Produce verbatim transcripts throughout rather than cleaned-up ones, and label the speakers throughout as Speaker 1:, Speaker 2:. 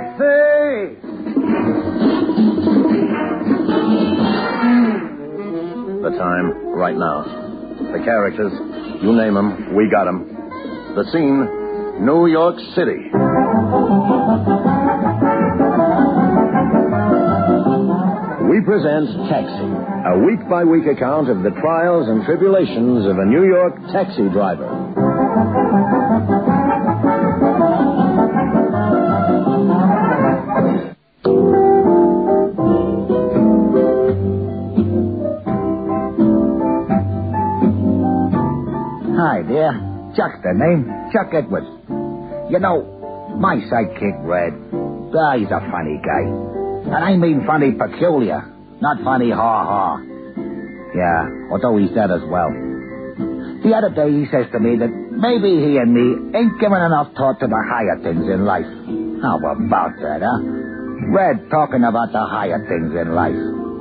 Speaker 1: Taxi!
Speaker 2: The time, right now. The characters, you name them, we got them. The scene, New York City. We present Taxi, a week-by-week account of the trials and tribulations of a New York taxi driver.
Speaker 1: Hi there. Chuck's the name. Chuck Edwards. You know, my sidekick, Red, ah, he's a funny guy. And I mean funny peculiar, not funny ha-ha. Yeah, although he's that as well. The other day he says to me that maybe he and me ain't giving enough thought to the higher things in life. How about that, huh? Red talking about the higher things in life.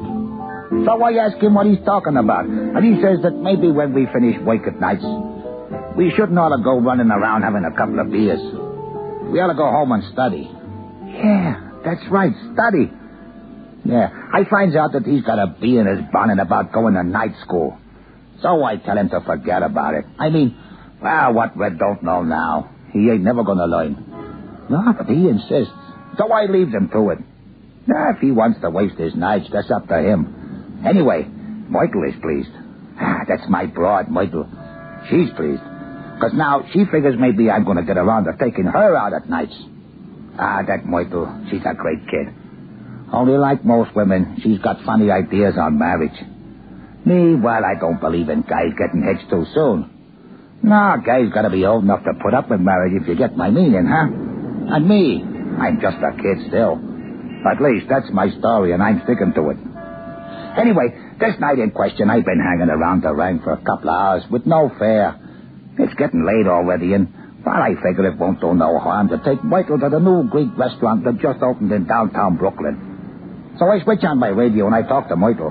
Speaker 1: So I ask him what he's talking about, and he says that maybe when we finish work at nights, we shouldn't ought to go running around having a couple of beers. We ought to go home and study. Yeah, that's right, study. Yeah, I finds out that he's got a bee in his bonnet about going to night school. So I tell him to forget about it. I mean, well, what Red don't know now, he ain't never going to learn. No, but he insists. So I leaves him to it. Now, if he wants to waste his nights, that's up to him. Anyway, Myrtle is pleased. Ah, that's my broad, Myrtle. She's pleased. Because now she figures maybe I'm going to get around to taking her out at nights. Ah, that Myrtle, she's a great kid. Only like most women, she's got funny ideas on marriage. Me, well, I don't believe in guys getting hitched too soon. No, guys got to be old enough to put up with marriage, if you get my meaning, huh? And me, I'm just a kid still. At least that's my story, and I'm sticking to it. Anyway, this night in question, I've been hanging around the rank for a couple of hours with no fare. It's getting late already, and, well, I figure it won't do no harm to take Michael to the new Greek restaurant that just opened in downtown Brooklyn. So I switch on my radio, and I talk to Michael.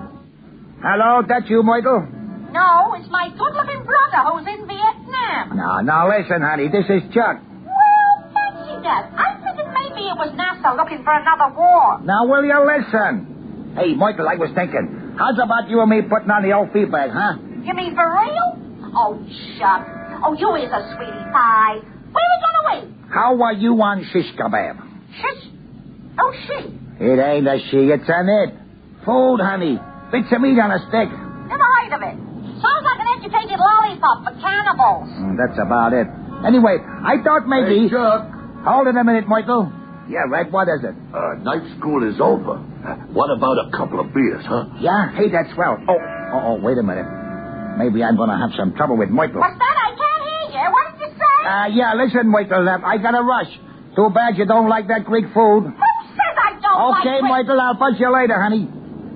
Speaker 1: Hello, that you, Michael?
Speaker 3: No, it's my good-looking brother who's in Vietnam.
Speaker 1: No, now listen, honey, this is Chuck.
Speaker 3: Well, fancy that. I figured maybe it was NASA looking for another war.
Speaker 1: Now, will you listen? Hey, Michael, I was thinking, how's about you and me putting on the old feedback, huh?
Speaker 3: You mean for real? Oh, Chuck. Oh, you is a sweetie pie. Where are we going to wait?
Speaker 1: How are you on shish kebab?
Speaker 3: Shish? Oh, she.
Speaker 1: It ain't a she, it's an it. Food, honey. Bits of meat on a stick.
Speaker 3: Never heard of it. Sounds like an educated lollipop for cannibals.
Speaker 1: Mm, that's about it. Anyway, I thought maybe...
Speaker 4: Hey, Chuck.
Speaker 1: Hold it a minute, Michael. Yeah, Red, what is it?
Speaker 4: Uh, night school is over. What about a couple of beers, huh?
Speaker 1: Yeah? Hey, that's swell. Oh, oh, oh, wait a minute. Maybe I'm going to have some trouble with Michael.
Speaker 3: What's that? I can't hear you. What did you say?
Speaker 1: Uh, yeah, listen, Michael, uh, I got to rush. Too bad you don't like that Greek food.
Speaker 3: Who says I don't
Speaker 1: Okay,
Speaker 3: like
Speaker 1: Michael, I'll punch you later, honey.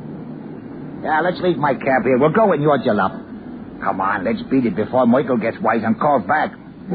Speaker 1: Yeah, let's leave my cab here. We'll go in your jalop. Come on, let's beat it before Michael gets wise and calls back.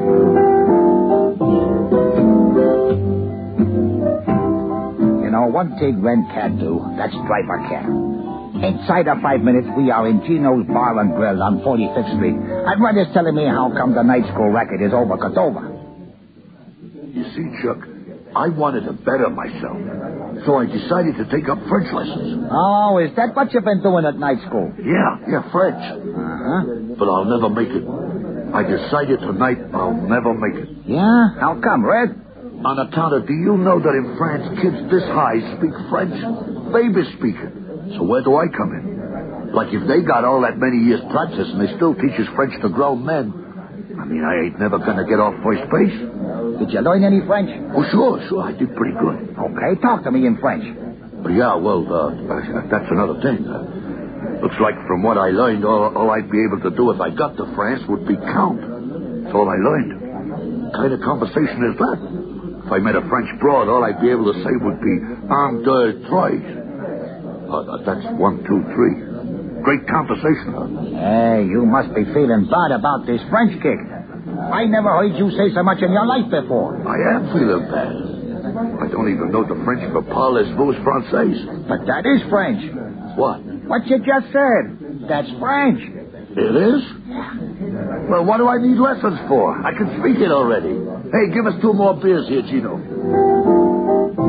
Speaker 1: You know, one thing Ren can do, that's drive a car. Inside of five minutes, we are in Gino's Bar and Grill on forty-fifth Street. And Ren is telling me how come the night school racket is over, 'cause over.
Speaker 4: You see, Chuck, I wanted to better myself, so I decided to take up French lessons.
Speaker 1: Oh, is that what you've been doing at night school?
Speaker 4: Yeah, yeah, French.
Speaker 1: Uh-huh.
Speaker 4: But I'll never make it. I decided tonight I'll never make it.
Speaker 1: Yeah? How come, Red?
Speaker 4: On account of, do you know that in France, kids this high speak French? Baby speaking. So where do I come in? Like if they got all that many years practice and they still teaches French to grown men, I mean, I ain't never gonna get off first base.
Speaker 1: Did you learn any French?
Speaker 4: Oh, sure, sure, I did pretty good.
Speaker 1: Okay, talk to me in French.
Speaker 4: Yeah, well, uh, that's another thing. Uh, looks like from what I learned, all, all I'd be able to do if I got to France would be count. That's all I learned. What kind of conversation is that? If I met a French broad, all I'd be able to say would be, un, deux, trois. Uh, that's one, two, three. Great conversation, huh?
Speaker 1: Hey, you must be feeling bad about this French kick. I never heard you say so much in your life before.
Speaker 4: I am feeling bad. I don't even know the French for parlez-vous français.
Speaker 1: But that is French.
Speaker 4: What?
Speaker 1: What you just said. That's French.
Speaker 4: It is? Well, what do I need lessons for? I can speak it already. Hey, give us two more beers here, Gino.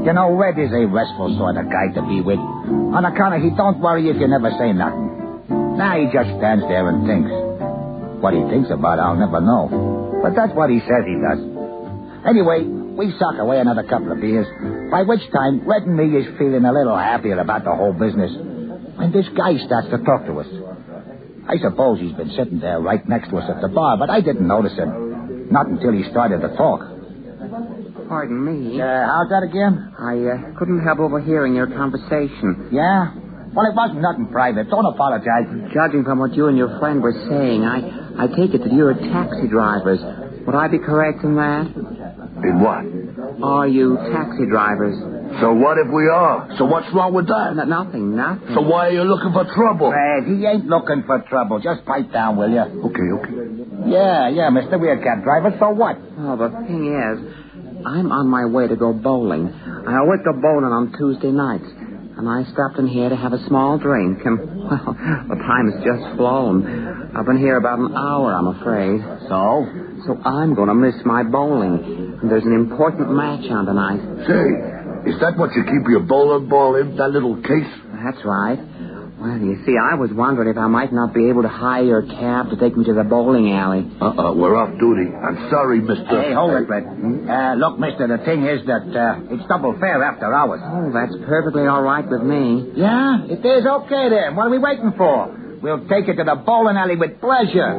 Speaker 1: You know, Red is a restful sort of guy to be with. On account of he don't worry if you never say nothing. Now he just stands there and thinks. What he thinks about, I'll never know. But that's what he says he does. Anyway, we sock away another couple of beers, by which time Red and me is feeling a little happier about the whole business. And this guy starts to talk to us. I suppose he's been sitting there right next to us at the bar, but I didn't notice him. Not until he started to talk.
Speaker 5: Pardon me.
Speaker 1: Uh, how's that again?
Speaker 5: I uh, couldn't help overhearing your conversation.
Speaker 1: Yeah? Well, it wasn't nothing private. Don't apologize.
Speaker 5: Judging from what you and your friend were saying, I, I take it that you're taxi drivers. Would I be correct in that?
Speaker 4: In what?
Speaker 5: Are you taxi drivers?
Speaker 4: So what if we are? So what's wrong with that?
Speaker 5: No, nothing, nothing.
Speaker 4: So why are you looking for trouble?
Speaker 1: Red, he ain't looking for trouble. Just pipe down, will you?
Speaker 4: Okay, okay.
Speaker 1: Yeah, yeah, mister. We're cab drivers, so what?
Speaker 5: Oh, the thing is, I'm on my way to go bowling. I always go bowling on Tuesday nights. And I stopped in here to have a small drink, and, well, the time has just flown. I've been here about an hour, I'm afraid.
Speaker 1: So?
Speaker 5: So I'm going to miss my bowling. And there's an important match on tonight.
Speaker 4: Say, is that what you keep your bowling ball in, that little case?
Speaker 5: That's right. Well, you see, I was wondering if I might not be able to hire a cab to take me to the bowling alley.
Speaker 4: Uh-uh, we're off duty. I'm sorry, mister.
Speaker 1: Hey, hold it, Red. Uh, look, mister, the thing is that uh, it's double fare after hours.
Speaker 5: Oh, that's perfectly all right with me.
Speaker 1: Yeah? It is okay then. What are we waiting for? We'll take you to the bowling alley with pleasure.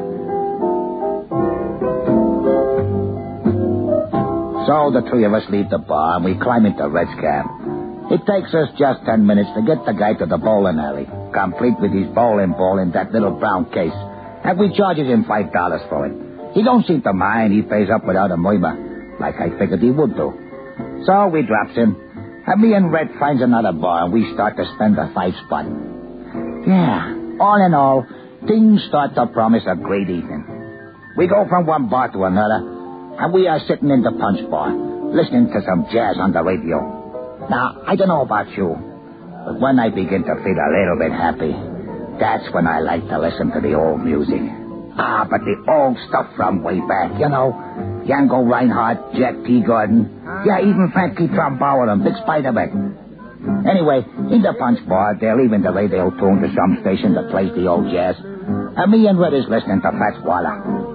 Speaker 1: So the three of us leave the bar and we climb into Red's cab. It takes us just ten minutes to get the guy to the bowling alley, complete with his bowling ball in that little brown case. And we charges him five dollars for it. He don't seem to mind. He pays up without a murmur, like I figured he would do. So we drops him, and me and Red finds another bar, and we start to spend the five spot. Yeah, all in all, things start to promise a great evening. We go from one bar to another, and we are sitting in the punch bar, listening to some jazz on the radio. Now, I don't know about you, but when I begin to feel a little bit happy, that's when I like to listen to the old music. Ah, but the old stuff from way back, you know. Django Reinhardt, Jack T. Gordon, yeah, even Frankie Trombauer and Big Spiderman. Anyway, in the punch bar, they're leaving the radio tune to some station that plays the old jazz. And me and Red is listening to Fats Waller.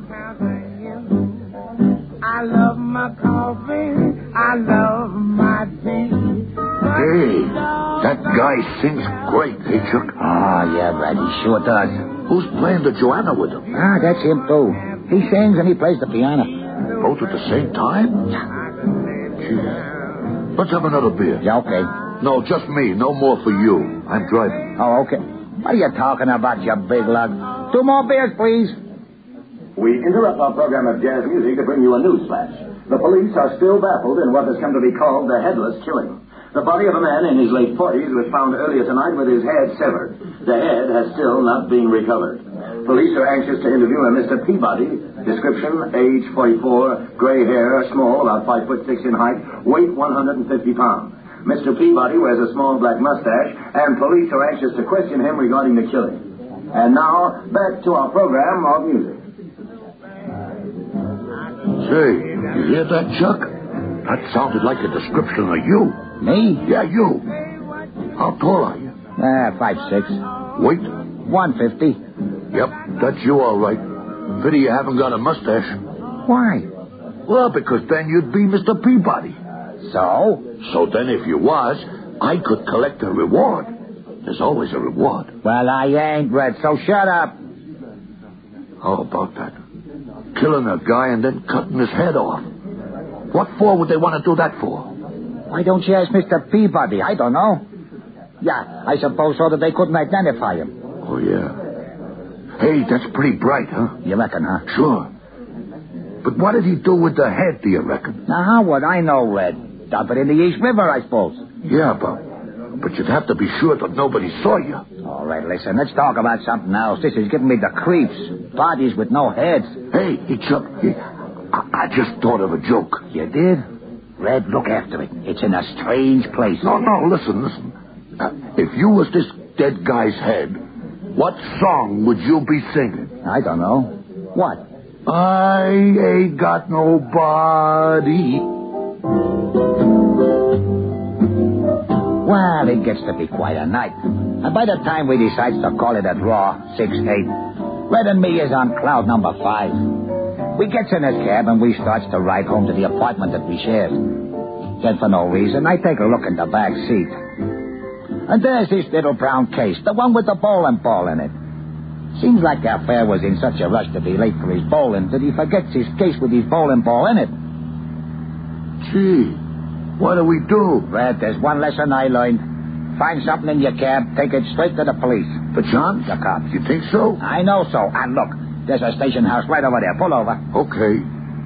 Speaker 6: I love my coffee, I love my tea.
Speaker 4: Hey, that guy sings great, hey, Chuck?
Speaker 1: Oh, yeah, Red, he sure does.
Speaker 4: Who's playing the Joanna with him?
Speaker 1: Ah, that's him, too. He sings and he plays the piano.
Speaker 4: Both at the same time? Gee. Let's have another beer.
Speaker 1: Yeah, okay.
Speaker 4: No, just me. No more for you. I'm driving.
Speaker 1: Oh, okay. What are you talking about, you big lug? Two more beers, please.
Speaker 2: We interrupt our program of jazz music to bring you a news flash. The police are still baffled in what has come to be called the headless killing. The body of a man in his late forties was found earlier tonight with his head severed. The head has still not been recovered. Police are anxious to interview a Mister Peabody. Description, age forty-four, gray hair, small, about five foot six in height, weight one hundred fifty pounds. Mister Peabody wears a small black mustache, and police are anxious to question him regarding the killing. And now, back to our program of music.
Speaker 4: Say, you hear that, Chuck? That sounded like a description of you.
Speaker 1: Me?
Speaker 4: Yeah, you. How tall are you?
Speaker 1: Ah, five six.
Speaker 4: Weight?
Speaker 1: One fifty.
Speaker 4: Yep, that's you all right. Pity you haven't got a mustache.
Speaker 1: Why?
Speaker 4: Well, because then you'd be Mister Peabody.
Speaker 1: So?
Speaker 4: So then if you was, I could collect a reward. There's always a reward.
Speaker 1: Well, I ain't, Red, so shut up.
Speaker 4: How about that? Killing a guy and then cutting his head off. What for would they want to do that for?
Speaker 1: Why don't you ask Mister Peabody? I don't know. Yeah, I suppose so that they couldn't identify him.
Speaker 4: Oh, yeah. Hey, that's pretty bright, huh?
Speaker 1: You reckon, huh?
Speaker 4: Sure. But what did he do with the head, do you reckon?
Speaker 1: Now, how would I know, Red? Dump it in the East River, I suppose.
Speaker 4: Yeah, but, but you'd have to be sure that nobody saw you.
Speaker 1: All right, listen, let's talk about something else. This is giving me the creeps. Bodies with no heads.
Speaker 4: Hey, hey, Chuck, hey, I, I just thought of a joke.
Speaker 1: You did? Red, look after it. It's in a strange place.
Speaker 4: No, no, listen, listen. Uh, if you was this dead guy's head, what song would you be singing?
Speaker 1: I don't know. What?
Speaker 4: I ain't got nobody.
Speaker 1: Well, it gets to be quite a night. And by the time we decide to call it a draw, six eight, Red and me is on cloud number five. We gets in his cab and we starts to ride home to the apartment that we shared. Then for no reason, I take a look in the back seat. And there's this little brown case, the one with the bowling ball in it. Seems like our fare was in such a rush to be late for his bowling that he forgets his case with his bowling ball in it.
Speaker 4: Gee, what do we do?
Speaker 1: Red, there's one lesson I learned. Find something in your cab, take it straight to the police.
Speaker 4: The John?
Speaker 1: The cops.
Speaker 4: You think so?
Speaker 1: I know so. And look, there's a station house right over there. Pull over.
Speaker 4: Okay.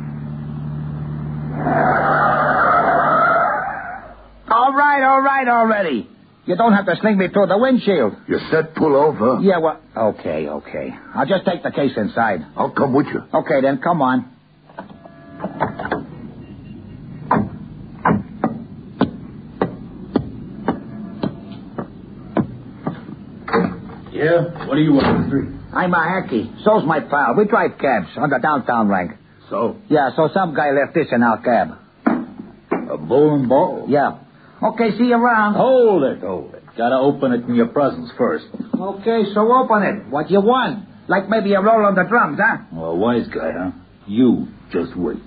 Speaker 1: All right, all right already. You don't have to sling me through the windshield.
Speaker 4: You said pull over.
Speaker 1: Yeah, well, okay, okay. I'll just take the case inside.
Speaker 4: I'll come with you.
Speaker 1: Okay, then, come on.
Speaker 7: Yeah? What do you want, mister?
Speaker 1: I'm a hacky. So's my pal. We drive cabs on the downtown rank.
Speaker 7: So?
Speaker 1: Yeah, so some guy left this in our cab.
Speaker 7: A bowling ball?
Speaker 1: Yeah. Okay, see you around.
Speaker 7: Hold it, hold it. Gotta open it in your presence first.
Speaker 1: Okay, so open it. What you want? Like maybe a roll on the drums, huh?
Speaker 7: Well, wise guy, huh? You just wait.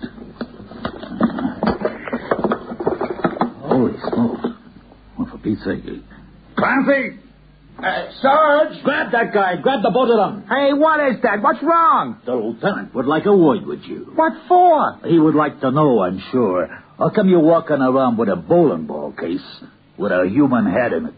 Speaker 7: Holy smokes. Well, for Pete's sake. Clancy!
Speaker 1: Uh, Sarge!
Speaker 7: Grab that guy. Grab the both of them.
Speaker 1: Hey, what is that? What's wrong?
Speaker 7: The lieutenant would like a word with you.
Speaker 1: What for?
Speaker 7: He would like to know, I'm sure, how come you're walking around with a bowling ball case with a human head in it?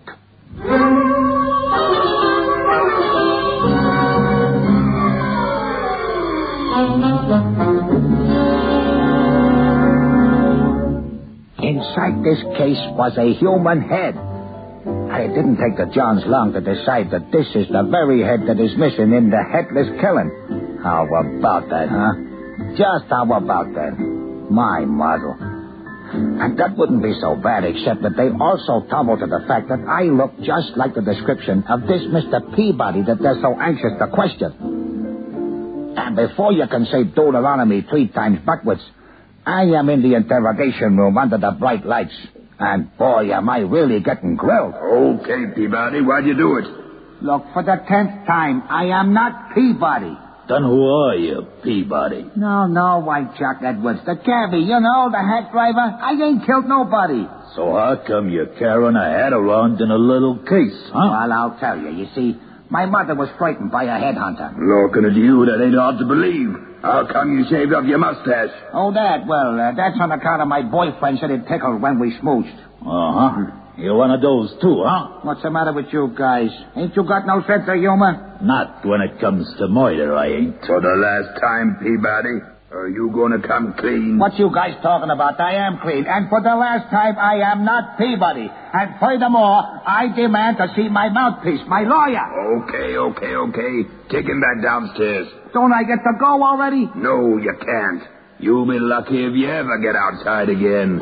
Speaker 1: Inside this case was a human head. And it didn't take the Johns long to decide that this is the very head that is missing in the headless killing. How about that, huh? Just how about that? My model. And that wouldn't be so bad, except that they also tumbled to the fact that I look just like the description of this Mister Peabody that they're so anxious to question. And before you can say Deuteronomy three times backwards, I am in the interrogation room under the bright lights. And, boy, am I really getting grilled.
Speaker 4: Okay, Peabody, why'd you do it?
Speaker 1: Look, for the tenth time, I am not Peabody.
Speaker 7: Then who are you, Peabody?
Speaker 1: No, no, White Chuck Edwards. The cabbie, you know, the hack driver. I ain't killed nobody.
Speaker 7: So how come you're carrying a head around in a little case, huh?
Speaker 1: Well, I'll tell you. You see, my mother was frightened by a headhunter.
Speaker 4: Looking at you, that ain't hard to believe. How come you shaved off your mustache?
Speaker 1: Oh, that? Well, uh, that's on account of my boyfriend said it tickled when we smooched.
Speaker 7: Uh-huh. You're one of those, too, huh?
Speaker 1: What's the matter with you guys? Ain't you got no sense of humor?
Speaker 7: Not when it comes to murder, I ain't.
Speaker 4: For the last time, Peabody, are you going to come clean?
Speaker 1: What you guys talking about? I am clean. And for the last time, I am not Peabody. And furthermore, I demand to see my mouthpiece, my lawyer.
Speaker 4: Okay, okay, okay. Take him back downstairs.
Speaker 1: Don't I get to go already?
Speaker 4: No, you can't. You'll be lucky if you ever get outside again.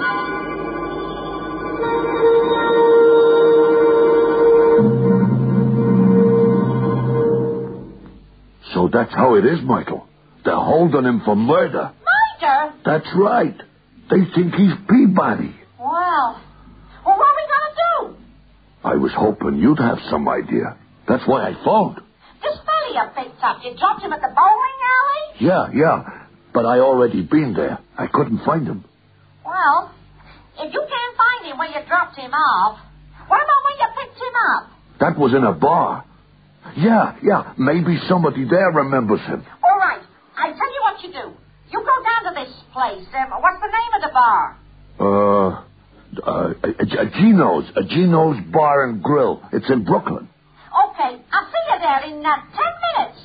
Speaker 4: So that's how it is, Michael. They're holding him for murder.
Speaker 3: Murder?
Speaker 4: That's right. They think he's Peabody.
Speaker 3: Well, well, what are we going to do?
Speaker 4: I was hoping you'd have some idea. That's why I phoned.
Speaker 3: This fella you picked up, you dropped him at the bowling alley?
Speaker 4: Yeah, yeah. But I already been there. I couldn't find him.
Speaker 3: Well, if you can't find him where you dropped him off, what about when you picked him up?
Speaker 4: That was in a bar. Yeah, yeah. Maybe somebody there remembers him.
Speaker 3: All right. I tell you what you do. You go down to this place. Um, what's the name of the bar?
Speaker 4: Uh, uh, a, a Gino's. A Gino's Bar and Grill. It's in Brooklyn.
Speaker 3: Okay. I'll see you there in uh, ten minutes.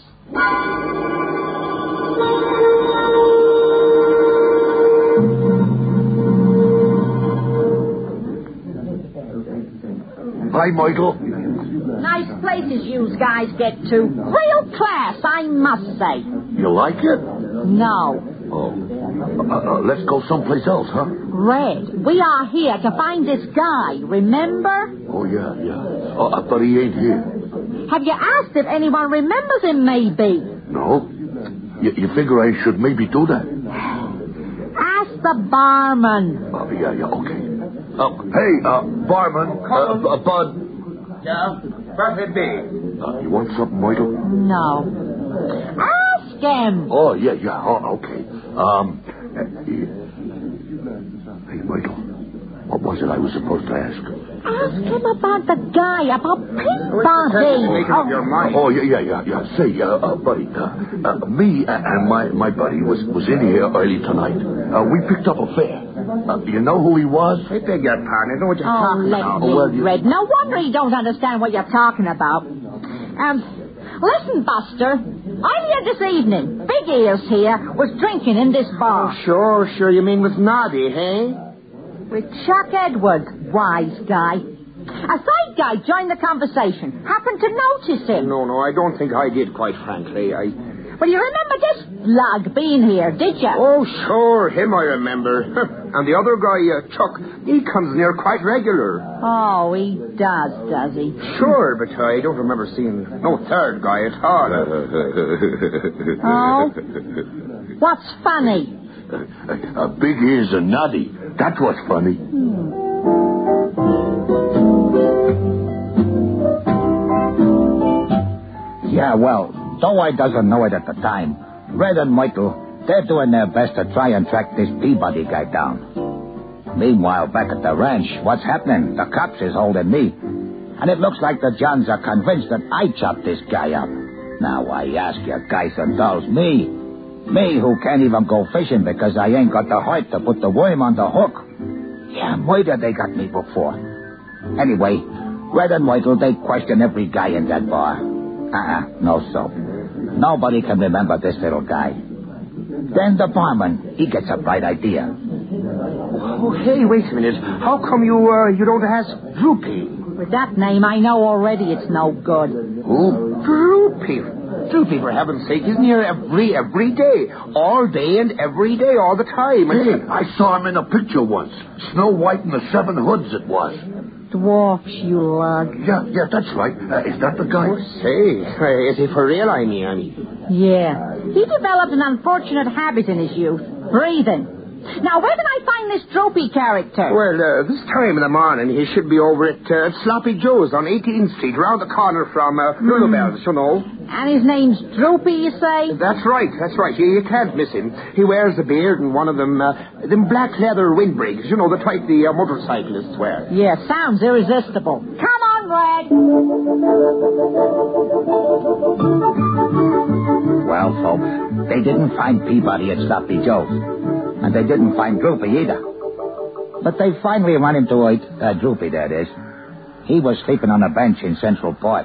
Speaker 4: Hi, Michael.
Speaker 8: Nice places you guys get to. Real class, I must say.
Speaker 4: You like it?
Speaker 8: No.
Speaker 4: Oh. Uh, uh, let's go someplace else, huh?
Speaker 8: Red, we are here to find this guy, remember?
Speaker 4: Oh, yeah, yeah. Oh, uh, but he ain't here.
Speaker 8: Have you asked if anyone remembers him, maybe?
Speaker 4: No. You, you figure I should maybe do that?
Speaker 8: Ask the barman.
Speaker 4: Uh, yeah, yeah, okay. Uh, hey, uh, barman, uh, uh, Bud.
Speaker 6: Yeah? What it be?
Speaker 4: Uh, you want something, Michael?
Speaker 8: No. Ask him.
Speaker 4: Oh, yeah, yeah. Oh, okay. Um, uh, hey, Michael, what was it I was supposed to ask?
Speaker 8: Ask him about the guy, about Peabody.
Speaker 6: Make up your mind.
Speaker 4: Oh, yeah, yeah, yeah, yeah. Say, uh, uh buddy, uh, uh, me and my, my buddy was, was in here early tonight. Uh, we picked up a fare. Uh, you know who he was?
Speaker 6: I beg your pardon. I know what you're
Speaker 8: Oh,
Speaker 6: talking
Speaker 8: let
Speaker 6: about.
Speaker 8: me,
Speaker 4: well, you-
Speaker 8: Red. No wonder he don't understand what you're talking about. Um, listen, Buster. Earlier this evening, Big Ears here was drinking in this bar.
Speaker 6: Sure, sure. You mean with Noddy, hey?
Speaker 8: With Chuck Edwards, wise guy. A side guy joined the conversation. Happened to notice him.
Speaker 6: No, no, I don't think I did, quite frankly. I...
Speaker 8: Well, you remember this lug being here, did you?
Speaker 6: Oh, sure, him I remember. And the other guy, uh, Chuck, he comes near quite regular.
Speaker 8: Oh, he does, does he?
Speaker 6: Sure, but I don't remember seeing no third guy at all.
Speaker 8: Oh? What's funny?
Speaker 4: Uh, uh, big ears and noddy. That was funny.
Speaker 1: Yeah, well, though I doesn't know it at the time, Red and Michael, they're doing their best to try and track this Peabody guy down. Meanwhile, back at the ranch, what's happening? The cops is holding me. And it looks like the Johns are convinced that I chopped this guy up. Now, I ask you guys and dolls, me. Me who can't even go fishing because I ain't got the heart to put the worm on the hook. Yeah, murder they got me before. Anyway, Red and Michael, they question every guy in that bar. Uh-uh, no soap. Nobody can remember this little guy. Then the barman, he gets a bright idea.
Speaker 6: Oh, hey, wait a minute. How come you, uh, you don't ask Droopy?
Speaker 8: With that name, I know already it's no good.
Speaker 6: Who? Droopy. Droopy, for heaven's sake, isn't here every, every day. All day and every day, all the time.
Speaker 4: Hey, I saw him in a picture once. Snow White and the Seven Hoods it was.
Speaker 8: Dwarfs, you lug.
Speaker 4: Yeah, yeah, that's right. Uh, is that the guy?
Speaker 6: Oh, say, uh, is he for real, I mean? I mean?
Speaker 8: Yeah. He developed an unfortunate habit in his youth. Breathing. Now, where can I find this Droopy character?
Speaker 6: Well, uh, this time in the morning, he should be over at uh, Sloppy Joe's on eighteenth Street, around the corner from uh, Lulabelle's, you know.
Speaker 8: And his name's Droopy, you say?
Speaker 6: That's right, that's right. You, you can't miss him. He wears a beard and one of them, uh, them black leather windbreaks, you know, the type the uh, motorcyclists wear.
Speaker 8: Yeah, sounds irresistible. Come on, Red.
Speaker 1: Well, folks, they didn't find Peabody at Sloppy Joe's. And they didn't find Droopy either. But they finally run into it, uh, Droopy, that is. He was sleeping on a bench in Central Park.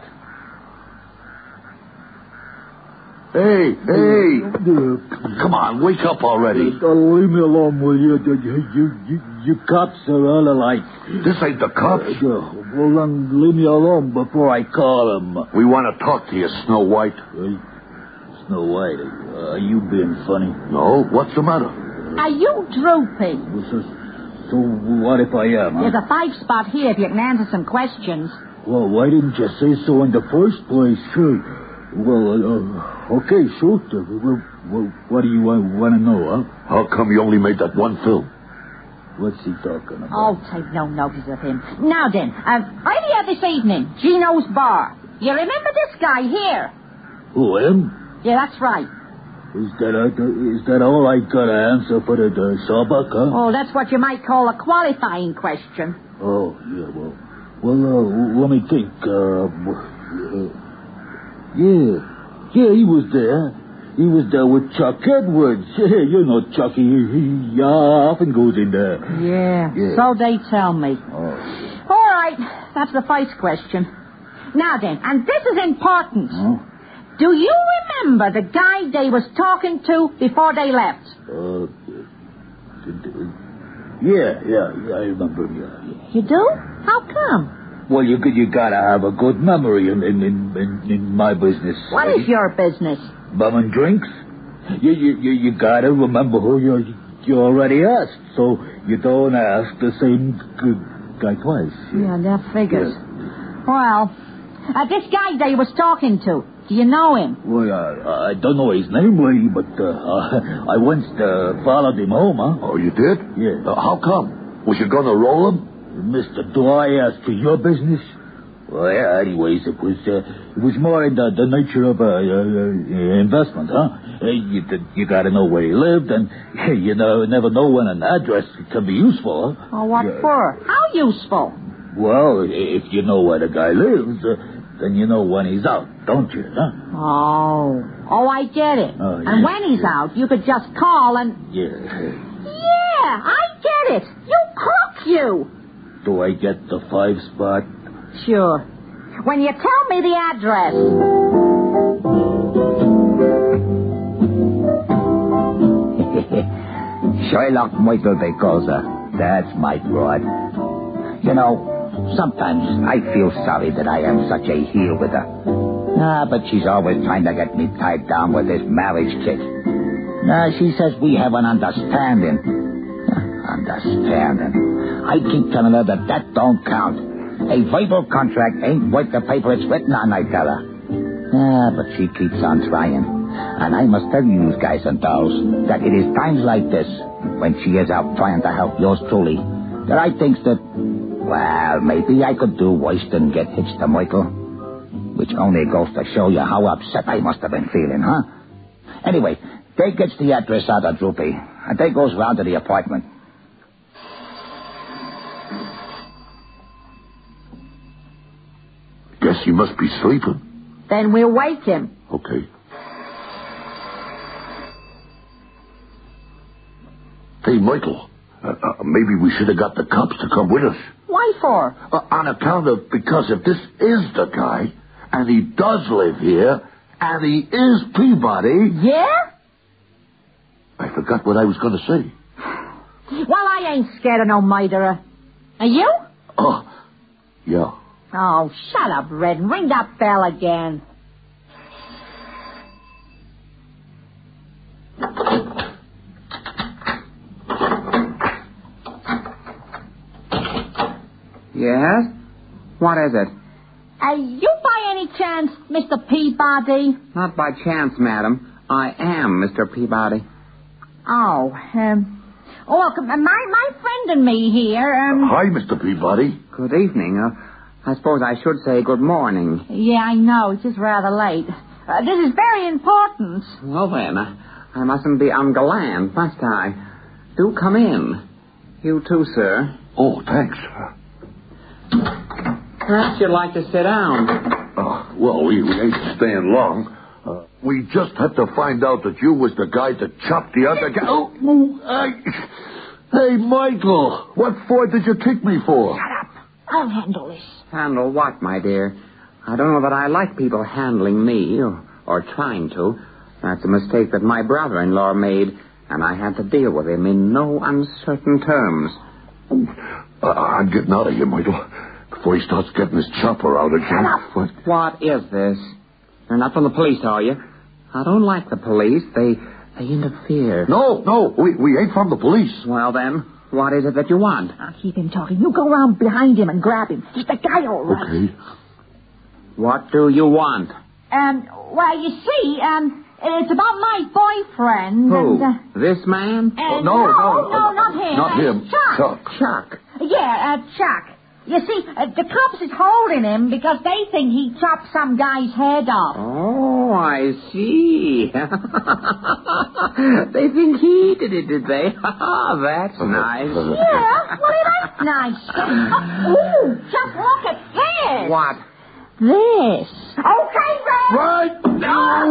Speaker 4: Hey, hey. Come on, wake up already.
Speaker 7: Uh, leave me alone, will you? You, you, you, you cops are all alike.
Speaker 4: This ain't the cops.
Speaker 7: Uh, well, then leave me alone before I call them.
Speaker 4: We want to talk to you, Snow White.
Speaker 7: Hey, Snow White, uh, are you being funny?
Speaker 4: No, what's the matter?
Speaker 8: Are you Droopy?
Speaker 7: Well, so, so what if I am? Huh?
Speaker 8: There's a five spot here if you can answer some questions.
Speaker 7: Well, why didn't you say so in the first place? Sure. Well, uh, okay, shoot. Uh, well, well, what do you want, want to know, huh?
Speaker 4: How come you only made that one film?
Speaker 7: What's he talking about?
Speaker 8: Oh, take no notice of him. Now then, um, earlier this evening, Gino's Bar. You remember this guy here?
Speaker 7: Who, him?
Speaker 8: Yeah, that's right.
Speaker 7: Is that, uh, is that all I got to answer for the, the sawbuck, huh?
Speaker 8: Oh, that's what you might call a qualifying question.
Speaker 7: Oh, yeah, well, well, uh, let me think. Uh, uh, yeah, yeah, he was there. He was there with Chuck Edwards. Yeah, you know Chucky. He, he uh, often goes in there.
Speaker 8: Yeah,
Speaker 7: Yeah.
Speaker 8: so they tell me.
Speaker 7: Oh.
Speaker 8: All right, that's the first question. Now then, and this is important.
Speaker 7: Huh?
Speaker 8: Do you remember the guy they was talking to before they left?
Speaker 7: Uh, yeah, yeah, yeah, I remember, yeah, yeah.
Speaker 8: You do? How come?
Speaker 7: Well, you you gotta have a good memory in in in, in, in my business.
Speaker 8: What is your business?
Speaker 7: Bum and drinks? You you you, you gotta remember who you you already asked, so you don't ask the same g- guy twice.
Speaker 8: Yeah, that figures. Well, uh, this guy they was talking to, do you know him?
Speaker 7: Well, uh, I don't know his name, really, but uh, uh, I once uh, followed him home, huh?
Speaker 4: Oh, you did?
Speaker 7: Yeah.
Speaker 4: Uh, how come? Was you going to roll him?
Speaker 7: Mister, do I ask for your business? Well, yeah, anyways, it was uh, it was more in the, the nature of a uh, uh, investment, huh? Uh, you you got to know where he lived, and you know never know when an address can be useful. Huh?
Speaker 8: Oh, what
Speaker 7: yeah.
Speaker 8: for? How useful?
Speaker 7: Well, if you know where the guy lives, uh, then you know when he's out, don't you? Huh?
Speaker 8: Oh, oh, I get it.
Speaker 7: Oh,
Speaker 8: and
Speaker 7: yeah,
Speaker 8: when he's
Speaker 7: yeah.
Speaker 8: out, you could just call and.
Speaker 7: Yeah.
Speaker 8: Yeah, I get it. You crook, you.
Speaker 7: Do I get the five spot?
Speaker 8: Sure. When you tell me the address.
Speaker 1: Sherlock Michael de Cosa. That's my broad. You know, sometimes I feel sorry that I am such a heel with her. Ah, but she's always trying to get me tied down with this marriage kick. Nah, she says we have an understanding. Understanding. I keep telling her that that don't count. A verbal contract ain't worth the paper it's written on, I tell her. Ah, but she keeps on trying. And I must tell you guys and dolls that it is times like this, when she is out trying to help yours truly, that I thinks that, well, maybe I could do worse than get hitched to Michael. Which only goes to show you how upset I must have been feeling, huh? Anyway, they gets the address out of Droopy, and they goes round to the apartment.
Speaker 4: Guess he must be sleeping.
Speaker 8: Then we'll wake him.
Speaker 4: Okay. Hey, Michael, uh, uh, maybe we should have got the cops to come with us.
Speaker 8: Why for?
Speaker 4: Uh, on account of, because if this is the guy, and he does live here, and he is Peabody...
Speaker 8: Yeah?
Speaker 4: I forgot what I was going to say.
Speaker 8: Well, I ain't scared of no murderer. Are you?
Speaker 4: Oh, yeah.
Speaker 8: Oh, shut up, Red, and ring that bell again.
Speaker 5: Yes? What is it?
Speaker 8: Are you by any chance Mister Peabody?
Speaker 5: Not by chance, madam. I am Mister Peabody.
Speaker 8: Oh, um... Oh, well, my, my friend and me here, um...
Speaker 4: Uh, hi, Mister Peabody.
Speaker 5: Good evening. Uh, I suppose I should say good morning.
Speaker 8: Yeah, I know. It's just rather late. Uh, this is very important.
Speaker 5: Well, then, uh, I mustn't be ungallant, must I? Do come in. You too, sir.
Speaker 4: Oh, thanks.
Speaker 5: Perhaps you'd like to sit down.
Speaker 4: Uh, well, we, we ain't staying long. Uh, we just had to find out that you was the guy that chopped the other guy. Oh, oh I... Hey, Michael, what for did you kick me for?
Speaker 8: Shut up. I'll handle this.
Speaker 5: Handle what, my dear? I don't know that I like people handling me, or, or trying to. That's a mistake that my brother-in-law made, and I had to deal with him in no uncertain terms.
Speaker 4: Uh, I'm getting out of here, Michael, before he starts getting his chopper out again.
Speaker 8: Shut up.
Speaker 4: What?
Speaker 5: What is this? You're not from the police, are you? I don't like the police. They they interfere.
Speaker 4: No, no, we, we ain't from the police.
Speaker 5: Well, then, what is it that you want?
Speaker 8: I'll keep him talking. You go around behind him and grab him. He's the guy, all right.
Speaker 4: Okay.
Speaker 5: What do you want?
Speaker 8: Um, well, you see, um, it's about my boyfriend.
Speaker 5: Who?
Speaker 8: And, uh,
Speaker 5: This man?
Speaker 8: and
Speaker 4: no,
Speaker 8: no,
Speaker 4: no,
Speaker 8: no, not him.
Speaker 4: Not
Speaker 8: Uh,
Speaker 4: him.
Speaker 8: Chuck.
Speaker 4: Chuck.
Speaker 5: Chuck.
Speaker 8: Yeah, uh, Chuck. You see, uh, the cops is holding him because they think he chopped some guy's head off.
Speaker 5: Oh, I see. They think he did it, did they? That's nice.
Speaker 8: Yeah, well, that's nice. Ooh, just look at this.
Speaker 5: What?
Speaker 8: This. Okay, Red.
Speaker 4: Right now.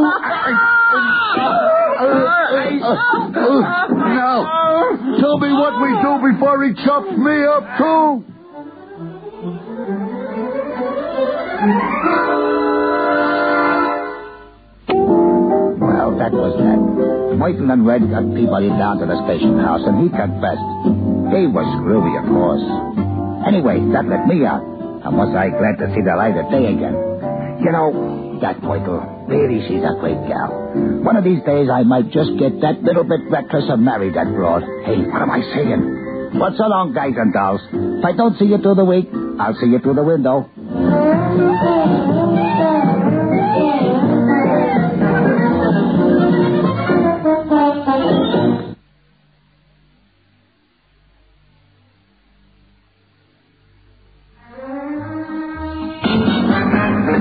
Speaker 4: Now, tell me what we do before he chops me up, too.
Speaker 1: Well, that was that. Michael and Red got Peabody down to the station house, and he confessed. He was screwy, of course. Anyway, that let me out, and was I glad to see the light of day again. You know, that Michael, really, she's a great gal. One of these days, I might just get that little bit reckless and marry that broad. Hey, what am I saying? Well, so long, guys and dolls. If I don't see you through the week, I'll see you through the window.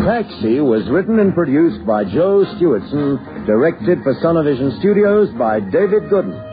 Speaker 9: Taxi was written and produced by Joe Stewartson, directed for Sonovision Studios by David Gooden.